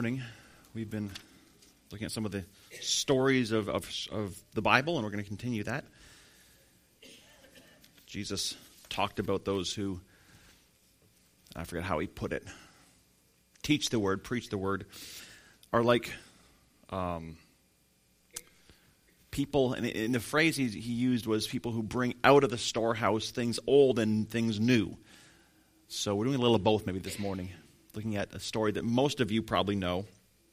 Morning. We've been looking at some of the stories of the Bible, and we're going to continue that. Jesus talked about those who, I forget how he put it, teach the word, preach the word, are like people, and in the phrase he used was people who bring out of the storehouse things old and things new. So we're doing a little of both maybe this morning, looking at a story that most of you probably know.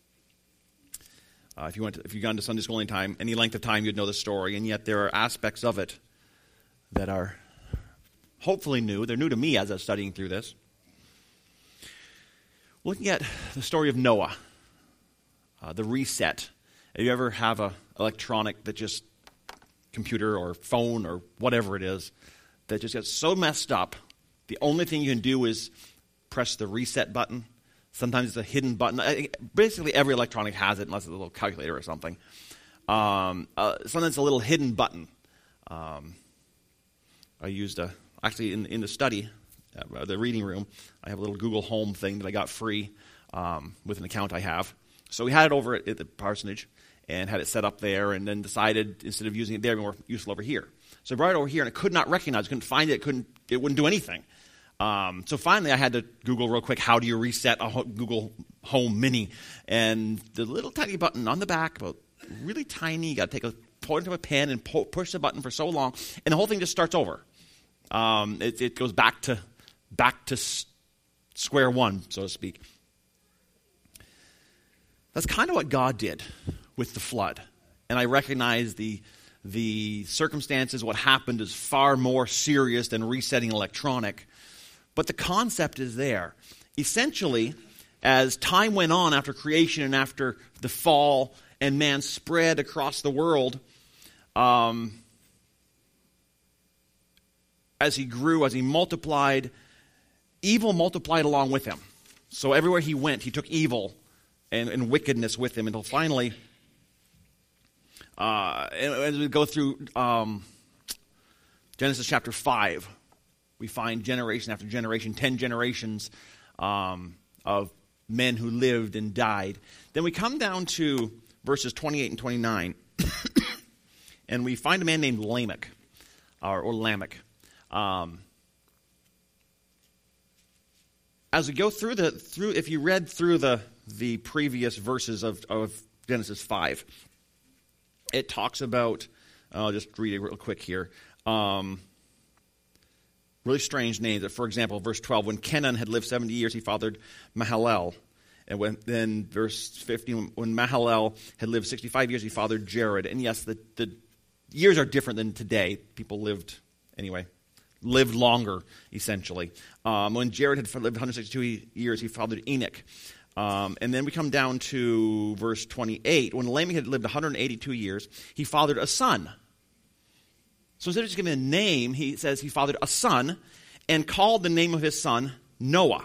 If you've gone to Sunday school any length of time, you'd know the story, and yet there are aspects of it that are hopefully new. They're new to me as I was studying through this. Looking at the story of Noah, the reset. If you ever have an electronic that just, computer or phone or whatever it is, that just gets so messed up, the only thing you can do is press the reset button. Sometimes it's a hidden button. Basically, every electronic has it, unless it's a little calculator or something. Sometimes it's a little hidden button. I used actually in the study, the reading room, I have a little Google Home thing that I got free with an account I have. So we had it over at the parsonage and had it set up there, and then decided instead of using it there, it'd be more useful over here. So I brought it over here, and I could not recognize, couldn't find it, it wouldn't do anything. So finally I had to Google real quick, how do you reset a Google Home Mini? And the little tiny button on the back, about really tiny, you got to take point to a pen and push the button for so long, and the whole thing just starts over. It goes back to square one, so to speak. That's kind of what God did with the flood. And I recognize the circumstances, what happened is far more serious than resetting electronic. But the concept is there. Essentially, as time went on after creation and after the fall and man spread across the world, as he grew, as he multiplied, evil multiplied along with him. So everywhere he went, he took evil and wickedness with him until finally, as we go through Genesis chapter 5, we find generation after generation, 10 generations of men who lived and died. Then we come down to verses 28 and 29, and we find a man named Lamech, or Lamech. As we go through if you read through the previous verses of Genesis 5, it talks about, I'll just read it real quick here, really strange names. For example, verse 12, when Kenan had lived 70 years, he fathered Mahalalel. And then verse 15, when Mahalalel had lived 65 years, he fathered Jared. And yes, the years are different than today. People lived longer, essentially. When Jared had lived 162 years, he fathered Enoch. And then we come down to verse 28. When Lamech had lived 182 years, he fathered a son. So instead of just giving a name, he says he fathered a son and called the name of his son Noah.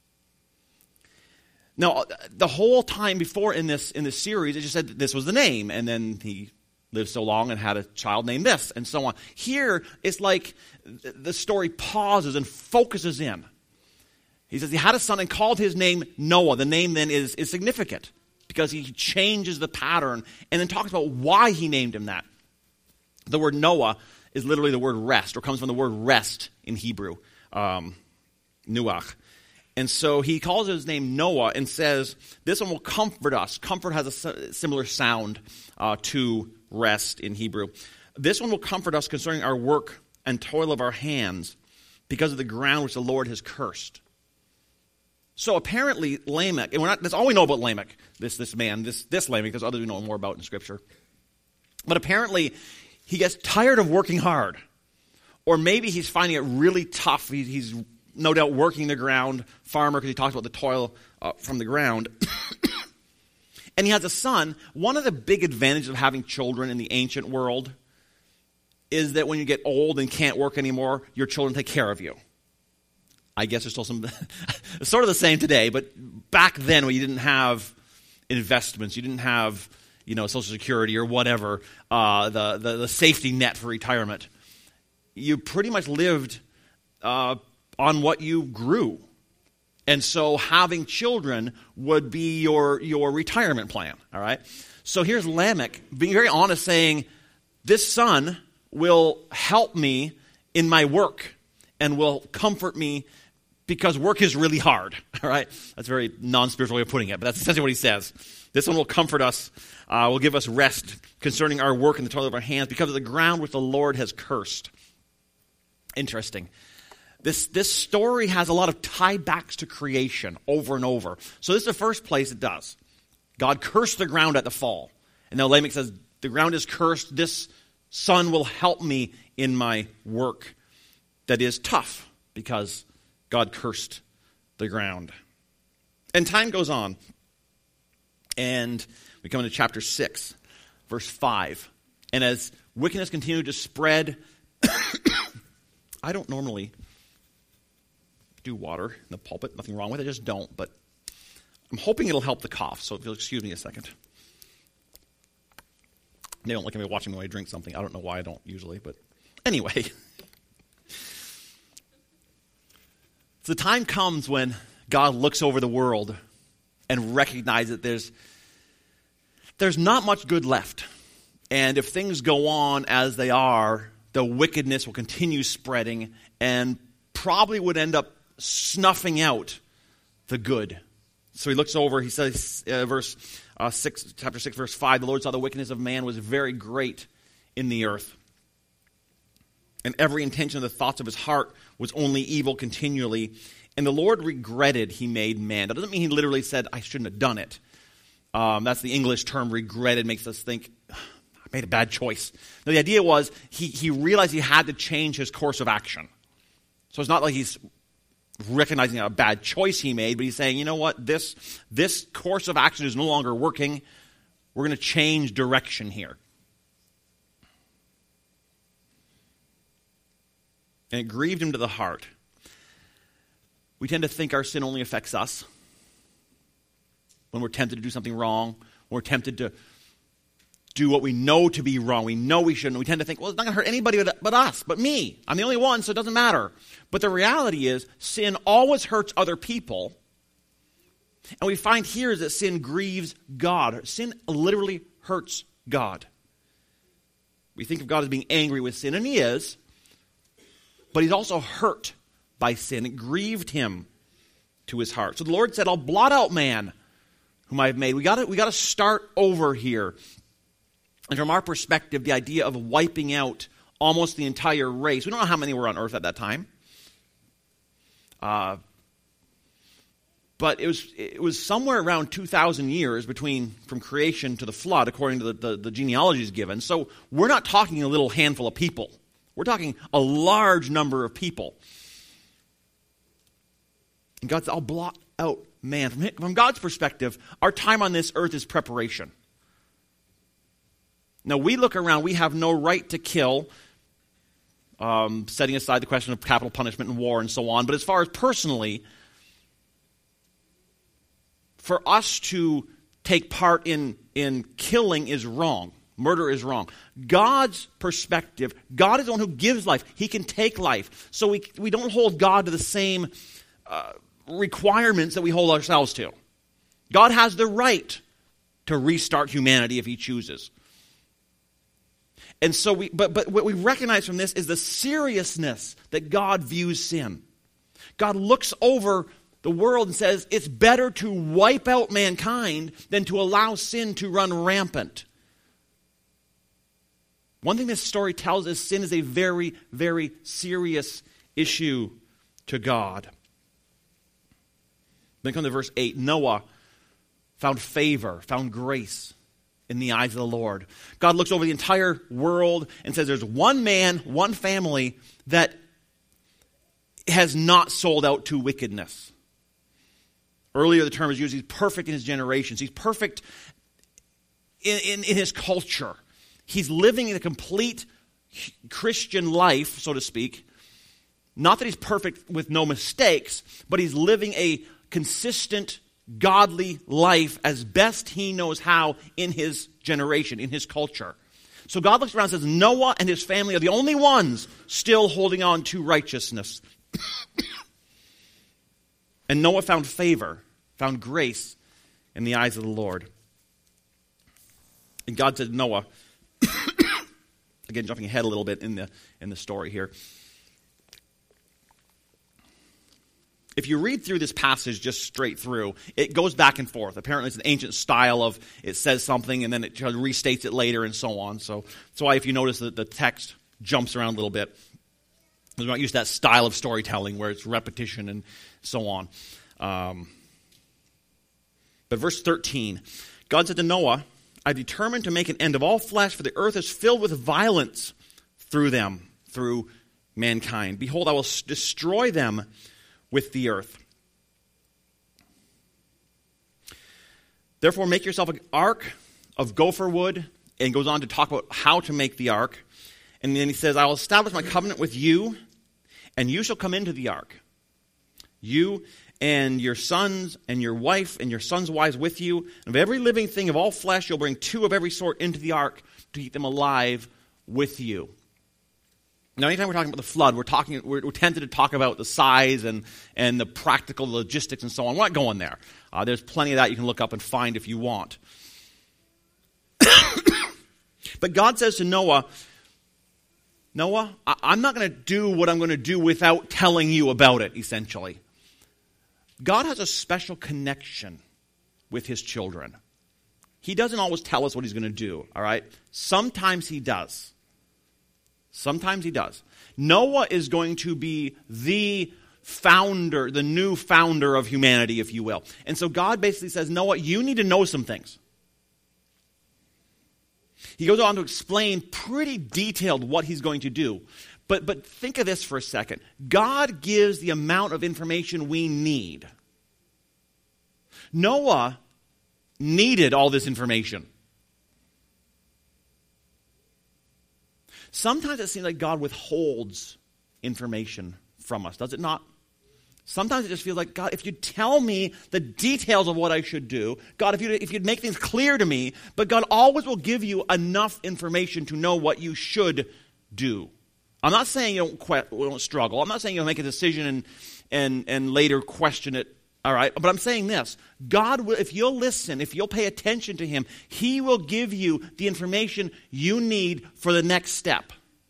Now, the whole time before in this series, it just said that this was the name, and then he lived so long and had a child named this, and so on. Here, it's like the story pauses and focuses in. He says he had a son and called his name Noah. The name then is significant because he changes the pattern and then talks about why he named him that. The word Noah is literally the word rest, or comes from the word rest in Hebrew, nuach. And so he calls his name Noah and says, this one will comfort us. Comfort has a similar sound to rest in Hebrew. This one will comfort us concerning our work and toil of our hands because of the ground which the Lord has cursed. So apparently Lamech, and that's all we know about Lamech, this man, this Lamech, there's others we know more about in Scripture. But apparently he gets tired of working hard. Or maybe he's finding it really tough. He's no doubt working the ground, farmer, because he talks about the toil from the ground. And he has a son. One of the big advantages of having children in the ancient world is that when you get old and can't work anymore, your children take care of you. I guess there's still some, it's sort of the same today, but back then when you didn't have investments, you didn't have, Social Security or whatever, the safety net for retirement, you pretty much lived on what you grew. And so having children would be your retirement plan, all right? So here's Lamech being very honest, saying, this son will help me in my work and will comfort me because work is really hard, all right? That's a very non-spiritual way of putting it, but that's essentially what he says. This one will comfort us, will give us rest concerning our work and the toil of our hands because of the ground which the Lord has cursed. Interesting. This story has a lot of tie-backs to creation over and over. So this is the first place it does. God cursed the ground at the fall. And now Lamech says, the ground is cursed. This son will help me in my work that is tough because God cursed the ground. And time goes on. And we come into chapter 6, verse 5. And as wickedness continued to spread, I don't normally do water in the pulpit. Nothing wrong with it. I just don't. But I'm hoping it'll help the cough. So if you'll excuse me a second. They don't look at me watching me while I drink something. I don't know why I don't usually. But anyway. So the time comes when God looks over the world and recognizes that there's not much good left. And if things go on as they are, the wickedness will continue spreading and probably would end up snuffing out the good. So he looks over, he says, chapter 6, verse 5, the Lord saw the wickedness of man was very great in the earth. And every intention of the thoughts of his heart was only evil continually. And the Lord regretted he made man. That doesn't mean he literally said, I shouldn't have done it. That's the English term, regretted, makes us think, I made a bad choice. Now, the idea was he realized he had to change his course of action. So it's not like he's recognizing a bad choice he made, but he's saying, you know what, this course of action is no longer working. We're going to change direction here. And it grieved him to the heart. We tend to think our sin only affects us. When we're tempted to do something wrong, when we're tempted to do what we know to be wrong, we know we shouldn't. We tend to think, well, it's not going to hurt anybody but us, but me. I'm the only one, so it doesn't matter. But the reality is, sin always hurts other people. And we find here is that sin grieves God. Sin literally hurts God. We think of God as being angry with sin, and he is. But he's also hurt by sin. It grieved him to his heart. So the Lord said, I'll blot out man whom I've made. We got to start over here. And from our perspective, the idea of wiping out almost the entire race. We don't know how many were on earth at that time. But it was somewhere around 2,000 years from creation to the flood, according to the genealogies given. So we're not talking a little handful of people. We're talking a large number of people. And God said, I'll blot out man. From God's perspective, our time on this earth is preparation. Now, we look around, we have no right to kill, setting aside the question of capital punishment and war and so on. But as far as personally, for us to take part in killing is wrong. Murder is wrong. God's perspective, God is the one who gives life. He can take life. So we don't hold God to the same requirements that we hold ourselves to. God has the right to restart humanity if he chooses. And so but what we recognize from this is the seriousness that God views sin. God looks over the world and says, it's better to wipe out mankind than to allow sin to run rampant. One thing this story tells us, sin is a very, very serious issue to God. Then come to verse 8. Noah found favor, found grace in the eyes of the Lord. God looks over the entire world and says there's one man, one family that has not sold out to wickedness. Earlier the term is used, he's perfect in his generations. He's perfect in his culture. He's living in a complete Christian life, so to speak. Not that he's perfect with no mistakes, but he's living a consistent, godly life as best he knows how in his generation, in his culture. So God looks around and says, Noah and his family are the only ones still holding on to righteousness. And Noah found favor, found grace in the eyes of the Lord. And God said to Noah, again jumping ahead a little bit in the story here. If you read through this passage just straight through, it goes back and forth. Apparently it's an ancient style of it says something and then it restates it later and so on. So that's why if you notice that the text jumps around a little bit, we're not used to that style of storytelling where it's repetition and so on. But verse 13, God said to Noah, I determined to make an end of all flesh, for the earth is filled with violence through them, through mankind. Behold, I will destroy them with the earth. Therefore, make yourself an ark of gopher wood, and goes on to talk about how to make the ark. And then he says, I will establish my covenant with you, and you shall come into the ark. You and your sons and your wife and your sons' wives with you. And of every living thing of all flesh, you'll bring 2 of every sort into the ark to keep them alive with you. Now, anytime we're talking about the flood, we're tempted to talk about the size and the practical logistics and so on. We're not going there. There's plenty of that you can look up and find if you want. But God says to Noah, I'm not going to do what I'm going to do without telling you about it, essentially. God has a special connection with his children. He doesn't always tell us what he's going to do, all right? Sometimes he does. Sometimes he does. Noah is going to be the founder, the new founder of humanity, if you will. And so God basically says, Noah, you need to know some things. He goes on to explain pretty detailed what he's going to do. But think of this for a second. God gives the amount of information we need. Noah needed all this information. Sometimes it seems like God withholds information from us, does it not? Sometimes it just feels like, God, if you'd tell me the details of what I should do, God, if you'd make things clear to me, but God always will give you enough information to know what you should do. I'm not saying you don't struggle. I'm not saying you'll make a decision and later question it, all right? But I'm saying this. God will, if you'll listen, if you'll pay attention to him, he will give you the information you need for the next step.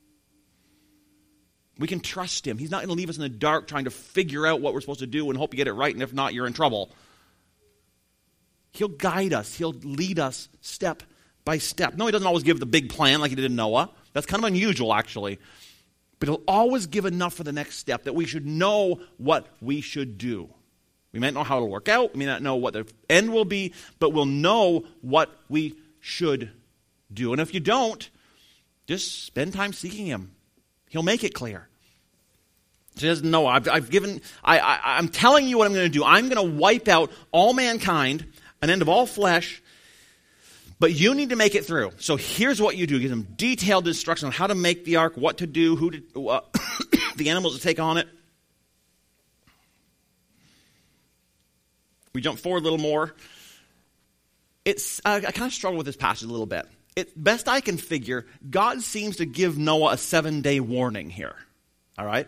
We can trust him. He's not going to leave us in the dark trying to figure out what we're supposed to do and hope you get it right, and if not, you're in trouble. He'll guide us. He'll lead us step by step. No, he doesn't always give the big plan like he did in Noah. That's kind of unusual, actually. But he'll always give enough for the next step that we should know what we should do. We might not know how it'll work out. We may not know what the end will be, but we'll know what we should do. And if you don't, just spend time seeking him. He'll make it clear. So he doesn't know. I'm telling you what I'm going to do. I'm going to wipe out all mankind, an end of all flesh, but you need to make it through. So here's what you do. Give them detailed instructions on how to make the ark, what to do, the animals to take on it. We jump forward a little more. I kind of struggle with this passage a little bit. Best I can figure, God seems to give Noah a 7-day warning here. All right?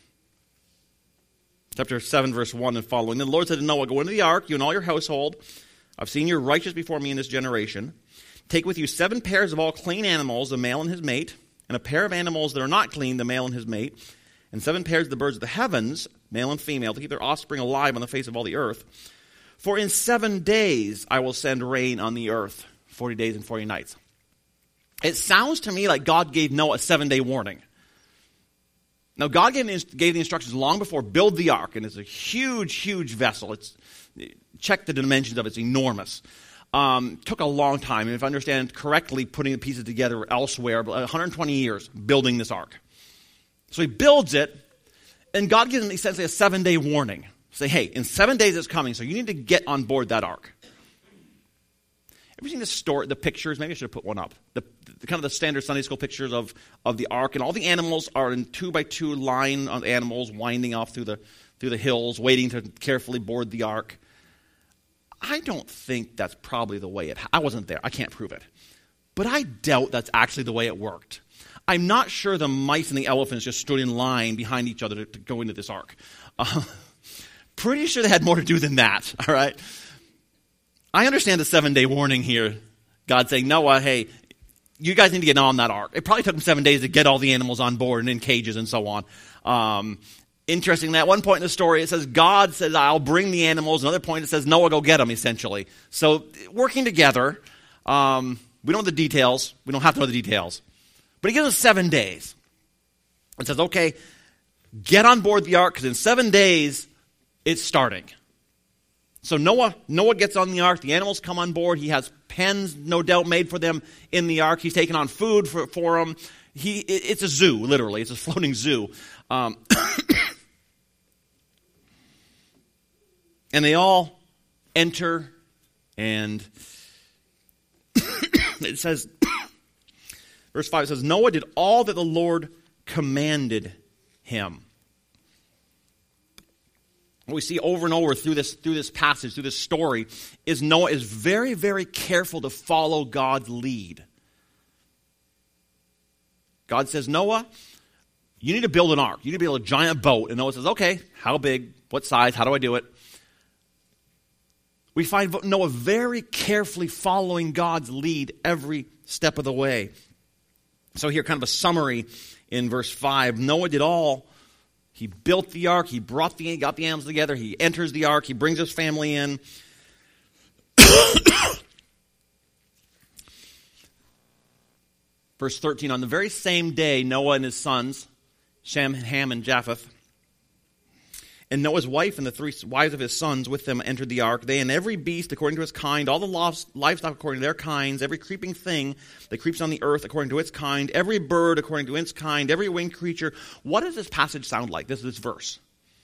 Chapter 7, verse 1 and following. Then the Lord said to Noah, go into the ark, you and all your household. I've seen you righteous before me in this generation. Take with you 7 pairs of all clean animals, the male and his mate, and a pair of animals that are not clean, the male and his mate, and 7 pairs of the birds of the heavens, male and female, to keep their offspring alive on the face of all the earth. For in 7 days I will send rain on the earth, 40 days and 40 nights. It sounds to me like God gave Noah a 7-day warning. Now, God gave the instructions long before, build the ark, and it's a huge, huge vessel. Check the dimensions of it, it's enormous. Took a long time, and if I understand correctly, putting the pieces together elsewhere, 120 years building this ark. So he builds it, and God gives him essentially a 7-day warning. Say, hey, in 7 days it's coming, so you need to get on board that ark. Ever seen the pictures? Maybe I should have put one up. The kind of the standard Sunday school pictures of the ark, and all the animals are in 2x2 line of animals winding off through the hills, waiting to carefully board the ark. I don't think that's probably the way I wasn't there. I can't prove it. But I doubt that's actually the way it worked. I'm not sure the mice and the elephants just stood in line behind each other to go into this ark. pretty sure they had more to do than that, all right? I understand the 7-day warning here. God saying, Noah, hey, you guys need to get on that ark. It probably took them 7 days to get all the animals on board and in cages and so on. Interestingly, at one point in the story, it says God says, I'll bring the animals. Another point, it says, Noah, go get them, essentially. So working together. We don't know the details. We don't have to know the details. But he gives us 7 days. It says, okay, get on board the ark, because in 7 days, it's starting. So Noah gets on the ark. The animals come on board. He has pens, no doubt, made for them in the ark. He's taking on food for them. It's a zoo, literally. It's a floating zoo. And they all enter, and it says, verse 5, it says, Noah did all that the Lord commanded him. What we see over and over through this passage, through this story, is Noah is very, very careful to follow God's lead. God says, Noah, you need to build an ark. You need to build a giant boat. And Noah says, okay, how big? What size? How do I do it? We find Noah very carefully following God's lead every step of the way. So here, kind of a summary in verse 5. Noah did all. He built the ark. He got the animals together. He enters the ark. He brings his family in. Verse 13, on the very same day, Noah and his sons, Shem, Ham, and Japheth, and Noah's wife and the 3 wives of his sons with them entered the ark. They and every beast according to its kind, all the livestock according to their kinds, every creeping thing that creeps on the earth according to its kind, every bird according to its kind, every winged creature. What does this passage sound like, this verse?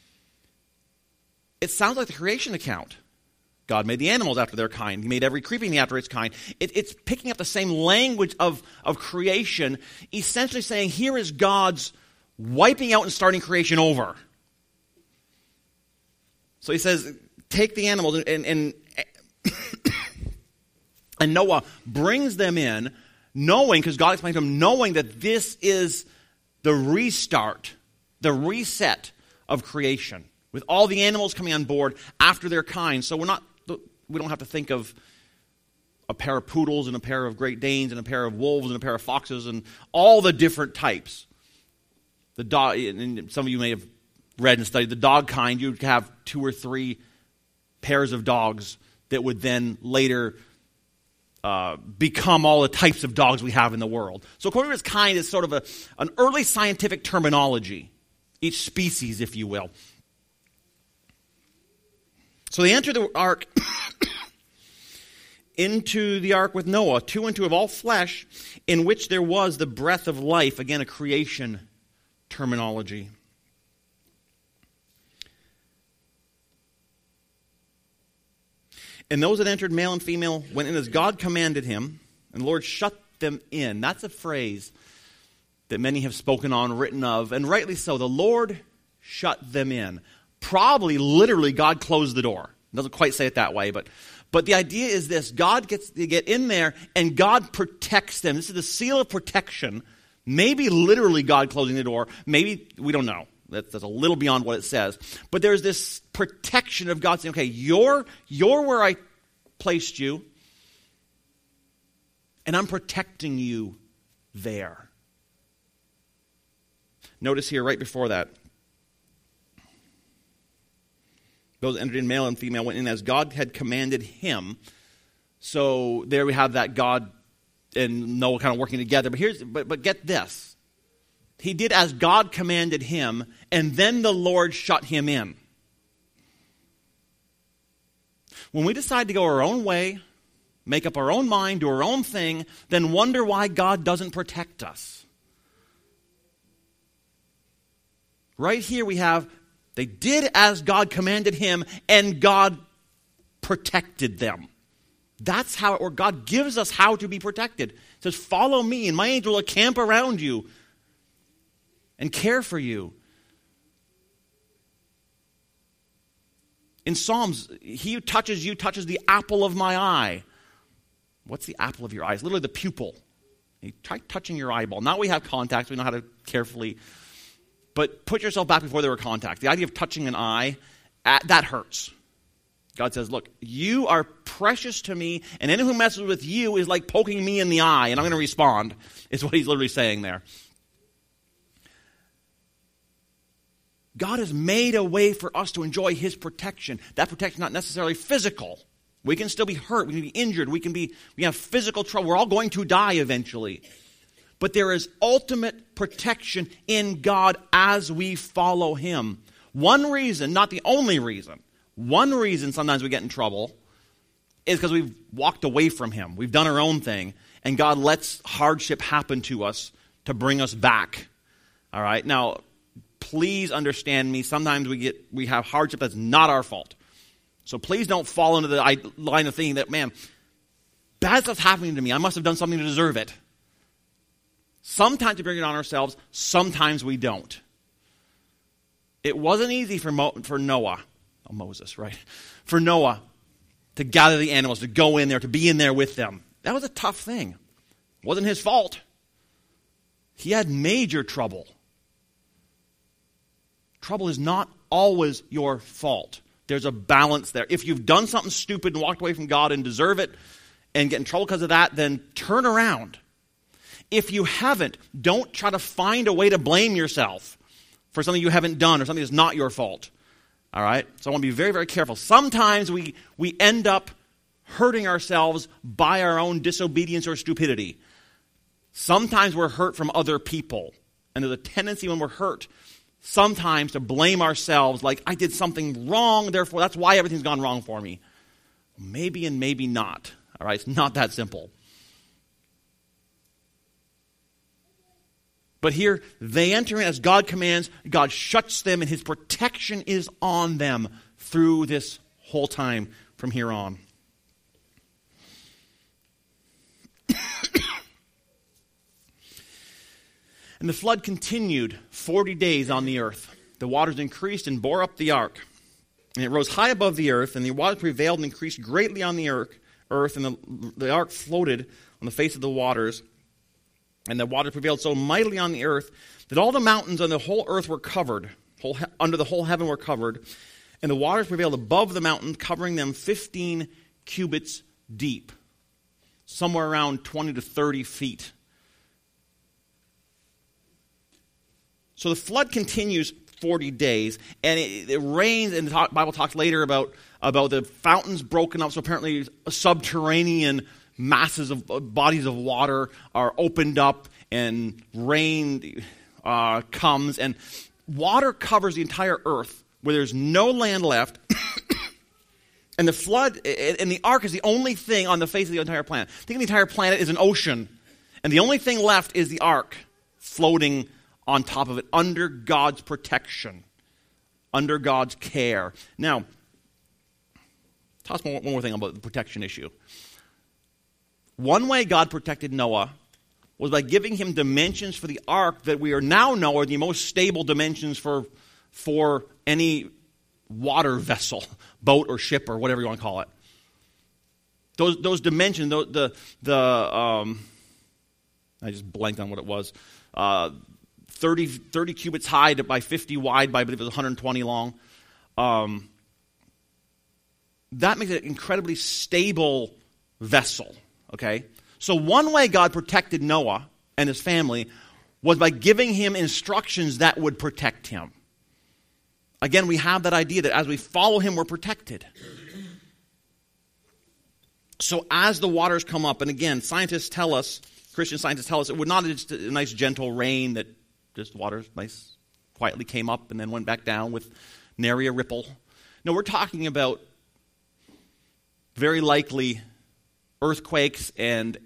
It sounds like the creation account. God made the animals after their kind. He made every creeping thing after its kind. It's picking up the same language of creation, essentially saying, here is God's wiping out and starting creation over. So he says, take the animals, and Noah brings them in, knowing, because God explained to him, knowing that this is the restart, the reset of creation, with all the animals coming on board after their kind. So we don't have to think of a pair of poodles and a pair of Great Danes and a pair of wolves and a pair of foxes and all the different types. The dog, and some of you may have read and studied the dog kind. You'd have 2 or 3 pairs of dogs that would then later become all the types of dogs we have in the world. So according to its kind is sort of an early scientific terminology, each species, if you will. So they enter the ark, into the ark with Noah, 2 and 2 of all flesh, in which there was the breath of life. Again, a creation terminology. And those that entered, male and female, went in as God commanded him, and the Lord shut them in. That's a phrase that many have spoken on, written of, and rightly so. The Lord shut them in. Probably, literally, God closed the door. It doesn't quite say it that way, but the idea is this. God gets to get in there, and God protects them. This is the seal of protection. Maybe literally God closing the door. Maybe, we don't know. That's a little beyond what it says. But there's this protection of God saying, okay, you're where I placed you, and I'm protecting you there. Notice here, right before that, those entered in, male and female went in as God had commanded him. So there we have that God and Noah kind of working together. But get this. He did as God commanded him, and then the Lord shut him in. When we decide to go our own way, make up our own mind, do our own thing, then wonder why God doesn't protect us. Right here we have, they did as God commanded him, and God protected them. That's how it works. God gives us how to be protected. He says, follow me, and my angel will camp around you and care for you. In Psalms, he who touches you touches the apple of my eye. What's the apple of your eye? It's literally the pupil. You try touching your eyeball. Now we have contacts. We know how to carefully. But put yourself back before there were contacts. The idea of touching an eye that hurts. God says, look, you are precious to me, and anyone who messes with you is like poking me in the eye, and I'm going to respond, is what he's literally saying there. God has made a way for us to enjoy his protection. That protection is not necessarily physical. We can still be hurt. We can be injured. We have physical trouble. We're all going to die eventually. But there is ultimate protection in God as we follow him. One reason, not the only reason, one reason sometimes we get in trouble is because we've walked away from him. We've done our own thing, and God lets hardship happen to us to bring us back. All right? Now, please understand me. Sometimes we have hardship that's not our fault. So please don't fall into the line of thinking that, man, bad stuff's happening to me. I must have done something to deserve it. Sometimes we bring it on ourselves. Sometimes we don't. It wasn't easy for Noah. Oh, Moses, right? For Noah to gather the animals, to go in there, to be in there with them. That was a tough thing. It wasn't his fault. He had major trouble. Trouble is not always your fault. There's a balance there. If you've done something stupid and walked away from God and deserve it and get in trouble because of that, then turn around. If you haven't, don't try to find a way to blame yourself for something you haven't done or something that's not your fault. All right? So I want to be very, very careful. Sometimes we end up hurting ourselves by our own disobedience or stupidity. Sometimes we're hurt from other people. And there's a tendency when we're hurt sometimes to blame ourselves like, I did something wrong, therefore that's why everything's gone wrong for me. Maybe and maybe not. All right? It's not that simple. But here, they enter in as God commands, God shuts them, and his protection is on them through this whole time from here on. And the flood continued 40 days on the earth. The waters increased and bore up the ark. And it rose high above the earth, and the waters prevailed and increased greatly on the earth, and the ark floated on the face of the waters. And the water prevailed so mightily on the earth that all the mountains on the whole earth were covered, under the whole heaven were covered. And the waters prevailed above the mountains, covering them 15 cubits deep, somewhere around 20 to 30 feet. So the flood continues 40 days, and it rains, and the Bible talks later about the fountains broken up, so apparently subterranean masses of bodies of water are opened up, and rain comes, and water covers the entire earth where there's no land left. And the flood and the ark is the only thing on the face of the entire planet. Think of the entire planet as an ocean, and the only thing left is the ark floating on top of it under God's protection, under God's care. Now, tell us one more thing about the protection issue. One way God protected Noah was by giving him dimensions for the ark that we now know are the most stable dimensions for any water vessel, boat or ship or whatever you want to call it. Those dimensions, I just blanked on what it was. 30 cubits high by 50 wide by, I believe it was 120 long. That makes it an incredibly stable vessel. Okay? So one way God protected Noah and his family was by giving him instructions that would protect him. Again, we have that idea that as we follow him, we're protected. So as the waters come up, and again, Christian scientists tell us, it would not be just a nice gentle rain that just water quietly came up and then went back down with nary a ripple. No, we're talking about very likely earthquakes and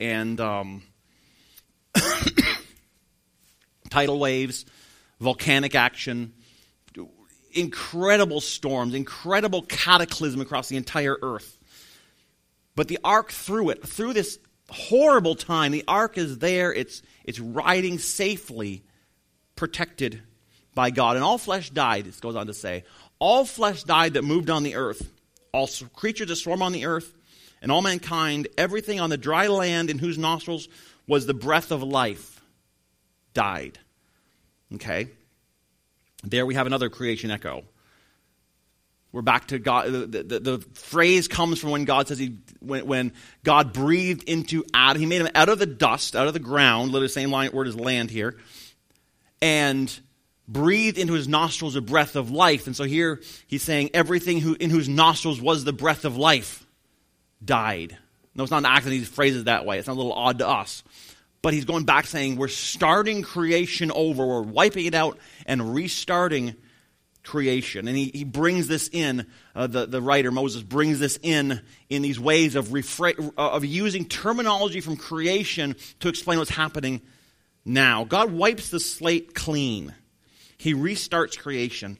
tidal waves, volcanic action, incredible storms, incredible cataclysm across the entire earth. But the ark through this horrible time, the ark is there, it's riding safely, protected by God. And all flesh died, it goes on to say. All flesh died that moved on the earth. All creatures that swarm on the earth, and all mankind, everything on the dry land in whose nostrils was the breath of life, died. Okay? There we have another creation echo. We're back to God. The phrase comes from when God says when God breathed into Adam. He made him out of the dust, out of the ground. Literally the same word as land here. And breathed into his nostrils a breath of life. And so here he's saying everything in whose nostrils was the breath of life died. No, it's not an accident he phrases it that way. It's not a little odd to us. But he's going back saying we're starting creation over. We're wiping it out and restarting creation. And he brings this in, the writer Moses brings this in these ways of using terminology from creation to explain what's happening now. God wipes the slate clean. He restarts creation.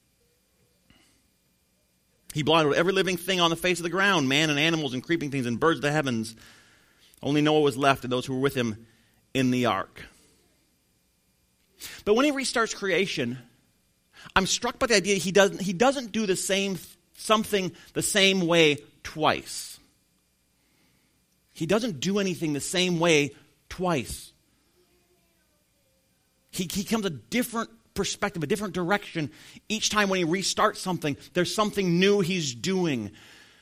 He blotted out every living thing on the face of the ground, man and animals and creeping things and birds of the heavens. Only Noah was left and those who were with him in the ark. But when he restarts creation, I'm struck by the idea he doesn't do something the same way twice. He doesn't do anything the same way twice. He comes a different perspective, a different direction. Each time when he restarts something, there's something new he's doing.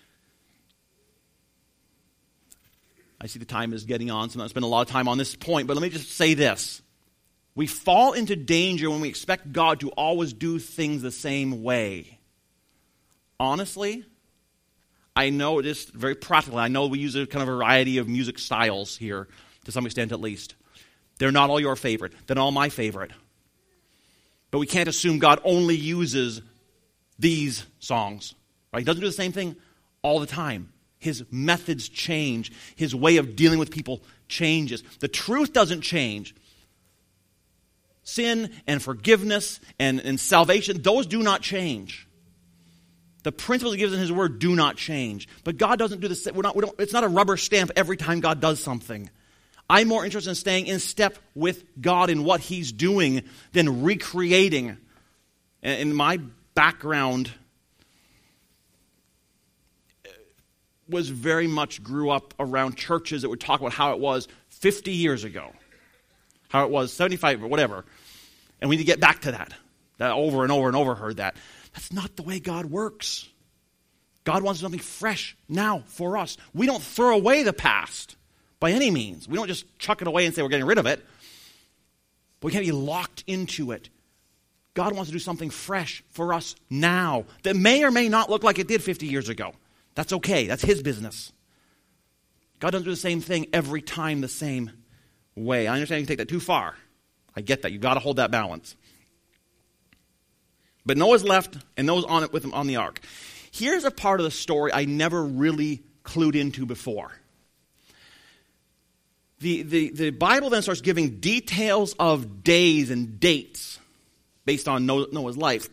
I see the time is getting on, so I'm not spend a lot of time on this point, but let me just say this. We fall into danger when we expect God to always do things the same way. Honestly, I know just very practically, I know we use a kind of variety of music styles here, to some extent at least. They're not all your favorite. They're not all my favorite. But we can't assume God only uses these songs. Right? He doesn't do the same thing all the time. His methods change. His way of dealing with people changes. The truth doesn't change. Sin and forgiveness and salvation, those do not change. The principles he gives in his word do not change. But God doesn't do this. It's not a rubber stamp every time God does something. I'm more interested in staying in step with God in what he's doing than recreating. And my background was very much grew up around churches that would talk about how it was 50 years ago. How it was 75 or whatever. And we need to get back to that. That over and over and over heard that. That's not the way God works. God wants something fresh now for us. We don't throw away the past by any means. We don't just chuck it away and say we're getting rid of it. But we can't be locked into it. God wants to do something fresh for us now that may or may not look like it did 50 years ago. That's okay. That's his business. God doesn't do the same thing every time the same way. I understand you can take that too far. I get that. You've got to hold that balance. But Noah's left, and Noah's on it with him on the ark. Here's a part of the story I never really clued into before. The Bible then starts giving details of days and dates based on Noah's life.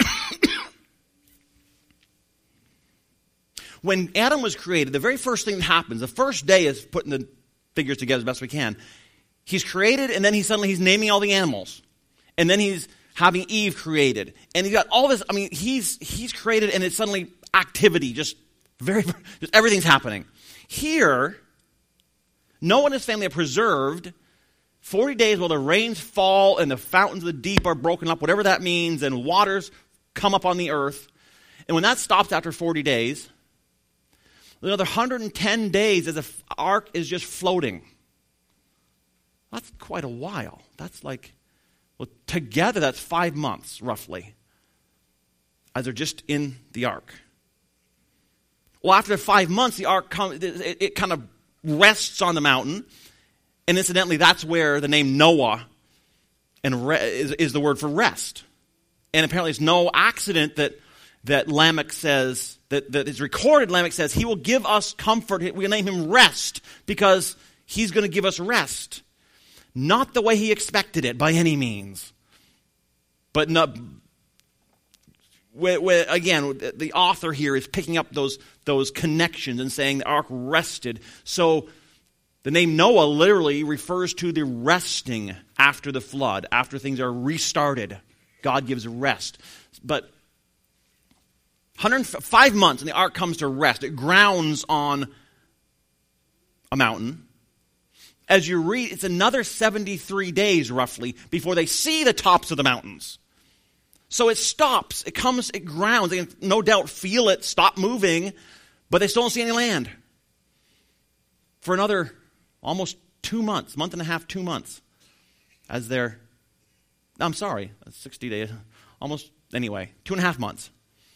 When Adam was created, the very first thing that happens, the first day is putting the figures together as best we can. He's created, and then he's naming all the animals. And then he's having Eve created. And he's got all this, he's created, and it's suddenly activity, just everything's happening. Here, Noah and his family are preserved 40 days while the rains fall and the fountains of the deep are broken up, whatever that means, and waters come up on the earth. And when that stops after 40 days, another 110 days as the ark is just floating. That's quite a while. That's together that's 5 months, roughly, as they're just in the ark. Well, after 5 months, the ark it kind of rests on the mountain. And incidentally, that's where the name Noah is the word for rest. And apparently it's no accident that Lamech says, that is recorded, Lamech says, he will give us comfort. We'll name him Rest because he's going to give us rest. Not the way he expected it by any means. But not, again, the author here is picking up those connections and saying the ark rested. So the name Noah literally refers to the resting after the flood, after things are restarted. God gives rest. But 105 months and the ark comes to rest. It grounds on a mountain. As you read, it's another 73 days roughly before they see the tops of the mountains. So it stops. It comes, it grounds. They can no doubt feel it stop moving, but they still don't see any land. For another almost 2 months, month and a half, 2 months, as they're, 60 days, almost, anyway, 2.5 months.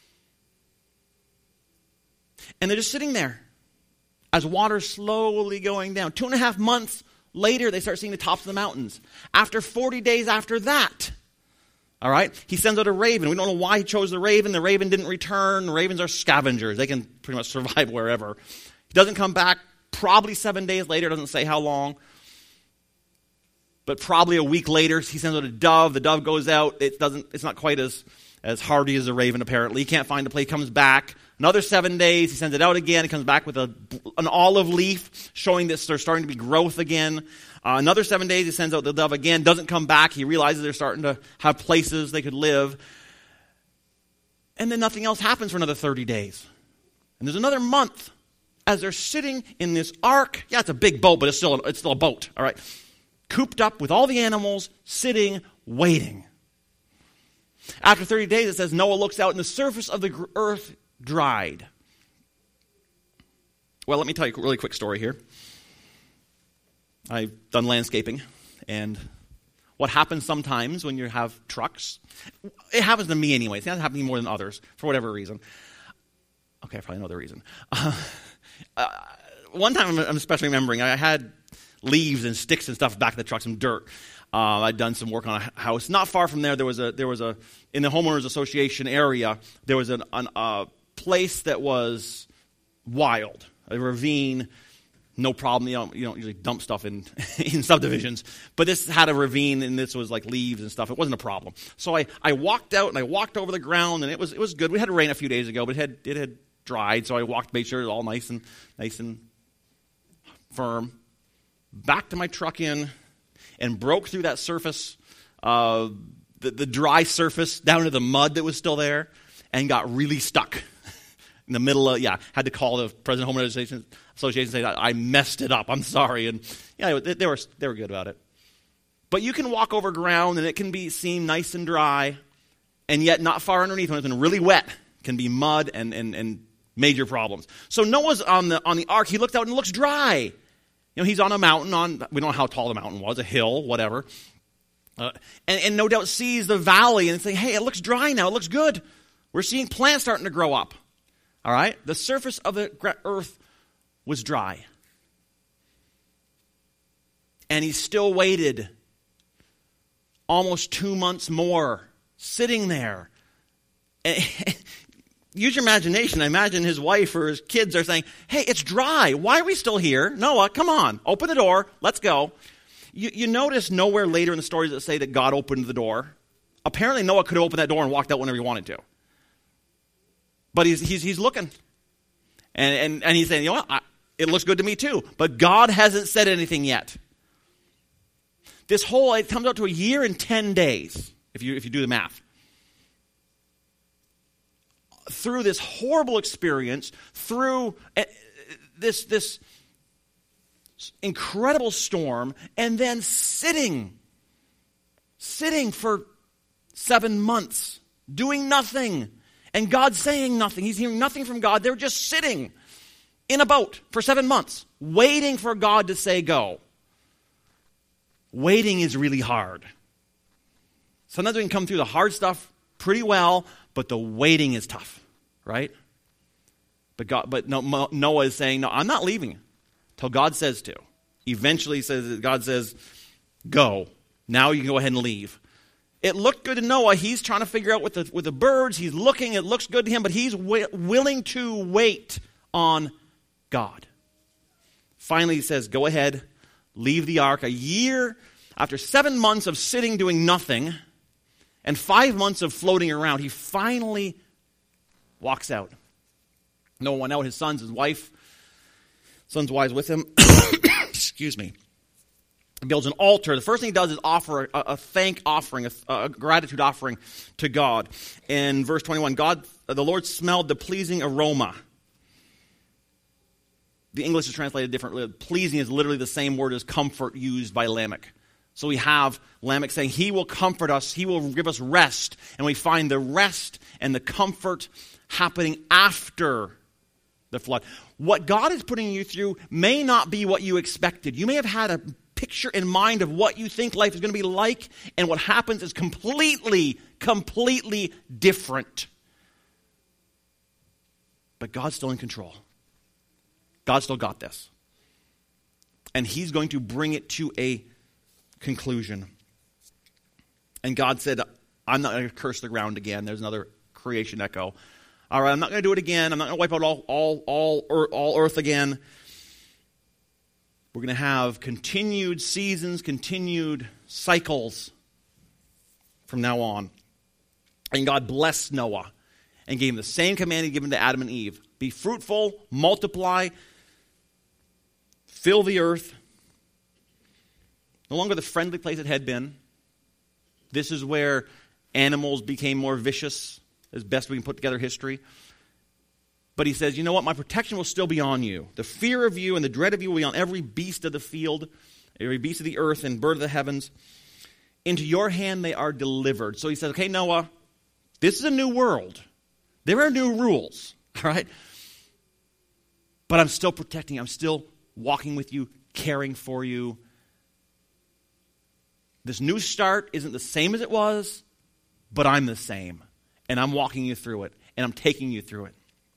And they're just sitting there as water's slowly going down. 2.5 months later, they start seeing the tops of the mountains. After 40 days after that, all right, he sends out a raven. We don't know why he chose the raven. The raven didn't return. Ravens are scavengers. They can pretty much survive wherever. He doesn't come back. Probably 7 days later. Doesn't say how long. But probably a week later, he sends out a dove. The dove goes out. It's not quite as hardy as a raven, apparently. He can't find a place. He comes back. Another 7 days, he sends it out again. He comes back with an olive leaf, showing that there's starting to be growth again. Another 7 days, he sends out the dove again. Doesn't come back. He realizes they're starting to have places they could live. And then nothing else happens for another 30 days. And there's another month as they're sitting in this ark. Yeah, it's a big boat, but it's still a boat, all right? Cooped up with all the animals, sitting, waiting. After 30 days, it says Noah looks out and the surface of the earth dried. Well, let me tell you a really quick story here. I've done landscaping, and what happens sometimes when you have trucks, it happens to me anyway. It doesn't happen to me more than others, for whatever reason. Okay, I probably know the reason. One time I'm especially remembering, I had leaves and sticks and stuff back in the truck, some dirt. I'd done some work on a house. Not far from there, there was a in the homeowners association area, there was a place that was wild, a ravine. No problem. You don't usually dump stuff in subdivisions, but this had a ravine, and this was like leaves and stuff. It wasn't a problem. So I walked out and I walked over the ground, and it was good. We had rain a few days ago, but it had dried. So I walked, made sure it was all nice and firm. Backed to my truck in, and broke through that surface, the dry surface, down to the mud that was still there, and got really stuck in the middle of, had to call the President Homeowners Association and say, I messed it up, I'm sorry. And they were good about it. But you can walk over ground, and it can seem nice and dry, and yet not far underneath, when it's been really wet, can be mud and major problems. So Noah's on the ark. He looked out and it looks dry. He's on a mountain, we don't know how tall the mountain was, a hill, whatever. And no doubt sees the valley and saying, hey, it looks dry now, it looks good. We're seeing plants starting to grow up. All right? The surface of the earth was dry. And he still waited almost 2 months more, sitting there. Use your imagination. I imagine his wife or his kids are saying, hey, it's dry. Why are we still here? Noah, come on. Open the door. Let's go. You notice nowhere later in the stories that say that God opened the door. Apparently Noah could have opened that door and walked out whenever he wanted to. But he's looking. And he's saying, it looks good to me too. But God hasn't said anything yet. It comes out to 1 year and 10 days, if you do the math. Through this horrible experience, through this incredible storm, and then sitting for 7 months, doing nothing, and God saying nothing. He's hearing nothing from God. They're just sitting in a boat for 7 months, waiting for God to say go. Waiting is really hard. Sometimes we can come through the hard stuff pretty well, but the waiting is tough, right? But Noah is saying, no, I'm not leaving till God says to. Eventually God says, go. Now you can go ahead and leave. It looked good to Noah. He's trying to figure out with the birds. He's looking. It looks good to him, but he's willing to wait on God. Finally, he says, go ahead, leave the ark. A year after 7 months of sitting doing nothing, and 5 months of floating around, he finally walks out. Noah went out, his sons, his wife, son's wives with him. Excuse me. He builds an altar. The first thing he does is offer a thank offering, a gratitude offering to God. In verse 21, the Lord smelled the pleasing aroma. The English is translated differently. Pleasing is literally the same word as comfort used by Lamech. So we have Lamech saying, he will comfort us, he will give us rest. And we find the rest and the comfort happening after the flood. What God is putting you through may not be what you expected. You may have had a picture in mind of what you think life is going to be like, and what happens is completely different. But God's still in control. God still got this. And he's going to bring it to a conclusion. And God said, I'm not going to curse the ground again. There's another creation echo. All right, I'm not going to do it again. I'm not going to wipe out all earth again. We're going to have continued seasons, continued cycles from now on. And God blessed Noah and gave him the same command he'd given to Adam and Eve. Be fruitful, multiply, fill the earth. No longer the friendly place it had been. This is where animals became more vicious, as best we can put together history. But he says, you know what? My protection will still be on you. The fear of you and the dread of you will be on every beast of the field, every beast of the earth and bird of the heavens. Into your hand they are delivered. So he says, okay, Noah, this is a new world. There are new rules, all right? But I'm still protecting you. I'm still walking with you, caring for you. This new start isn't the same as it was, but I'm the same. And I'm walking you through it, and I'm taking you through it.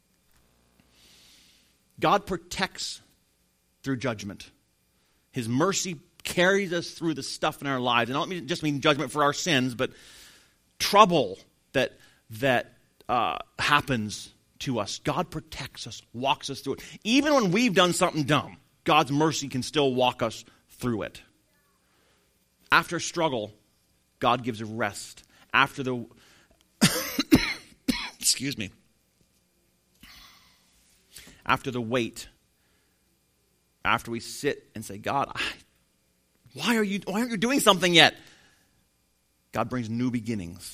God protects through judgment. His mercy carries us through the stuff in our lives. And I don't just mean judgment for our sins, but trouble that happens to us. God protects us, walks us through it. Even when we've done something dumb, God's mercy can still walk us through it. After struggle, God gives a rest. After the excuse me. After the wait, after we sit and say, God, why aren't you doing something yet? God brings new beginnings.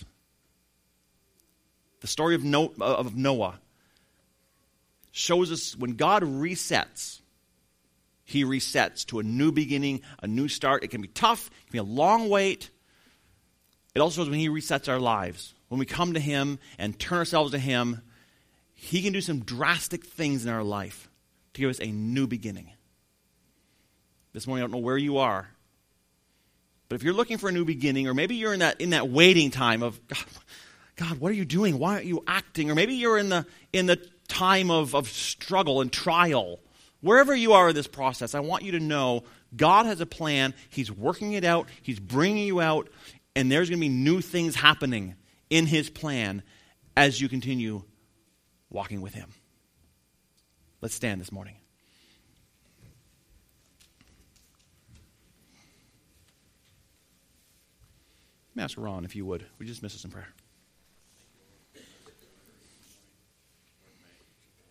The story of Noah shows us when God resets, he resets to a new beginning, a new start. It can be tough. It can be a long wait. It also shows when he resets our lives. When we come to him and turn ourselves to him, he can do some drastic things in our life to give us a new beginning. This morning, I don't know where you are, but if you're looking for a new beginning, or maybe you're in that waiting time of, God, what are you doing? Why aren't you acting? Or maybe you're in the time of struggle and trial. Wherever you are in this process, I want you to know God has a plan. He's working it out. He's bringing you out. And there's going to be new things happening in his plan as you continue walking with him. Let's stand this morning. Master Ron, if you would you dismiss us in prayer?